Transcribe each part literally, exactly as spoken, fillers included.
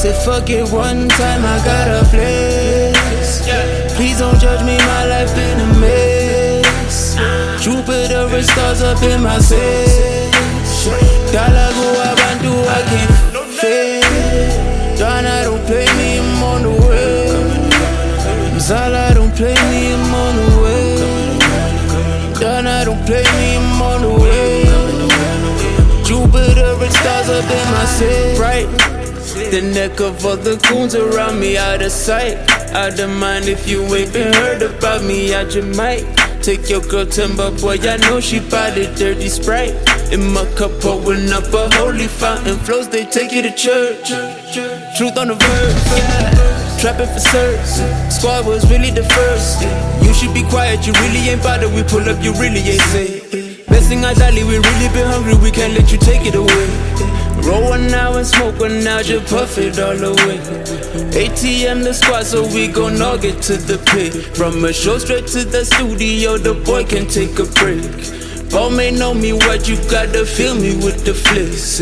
said fuck it one time, I got a flex. Please don't judge me, my life been a mess. Jupiter and stars up in my set. Galago Abantu, I can't fail. Donna don't play me, I'm on the way. Zala don't play me, I'm on the way. Donna don't play me, I'm on the way. Jupiter and stars up in my set. Right, the neck of all the goons around me out of sight. Out of mind if you ain't been heard about me, I just might take your girl timber, boy, I know she buy the dirty Sprite. In my cup, pouring up a holy fountain flows, they take you to church. Truth on the verse, yeah. Trapping for certs. Squad was really the first. You should be quiet, you really ain't bothered. We pull up, you really ain't safe. Blessing our dolly, we really been hungry, we can't let you take it away. Roll one now and smoke one now, just puff it all away. A T M the squad, so we gon' all get to the pit. From a show straight to the studio, the boy can take a break. Ball may know me, what you gotta feel me with the flex.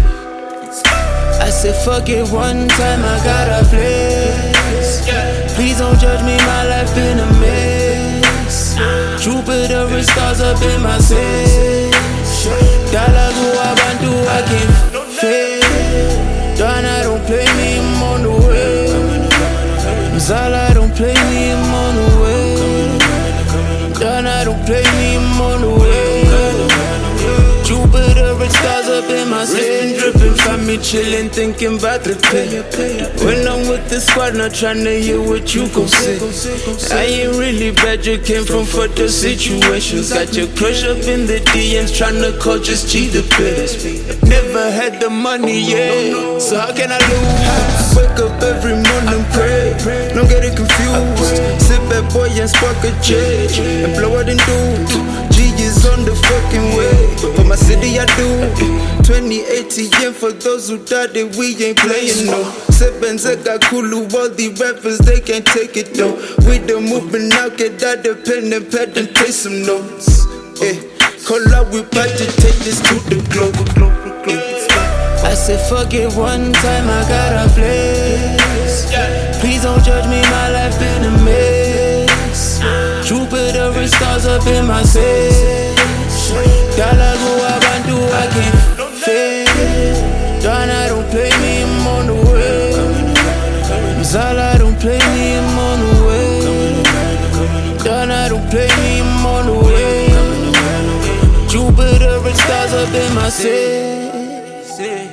I said fuck it one time, I got a flex. Please don't judge me, my life been a mess. Jupiter and stars up in my set. Galago Abantu, I can't fail. Donna don't play me, I'm on the way. Zala don't play me, I'm on the way. Donna don't play me, I'm on the way. Jupiter and stars up in my set. Dripping, find me chillin', thinking about the pay. When I'm with the squad, not tryna hear what you gon' say. I ain't really bad, you came from fucked up situations. Got your crush up in the D Ms, tryna call just cheat the best. Never had the money, yeah, so how can I lose? Wake up every morning, pray, don't get it confused. Sit back, boy, and spark a J, and blow it and do. G is on the fucking way, for my city I do. twenty eighteen for those who thought that we ain't playing, no. Sebenza Kulu, all the rappers, they can't take it, though. We the movement now, get out the pen and pad and take some notes. Eh, call out, we about to take this to the globe. I said fuck it one time, I got a flex. Please don't judge me, my life been a mess. Jupiter and stars up in my set. Galago Abantu, I can't fail. Donna don't play me, I'm on the way. Zala don't play me, I'm on the way. Donna don't play me, I'm on the way. Jupiter and stars up in my set.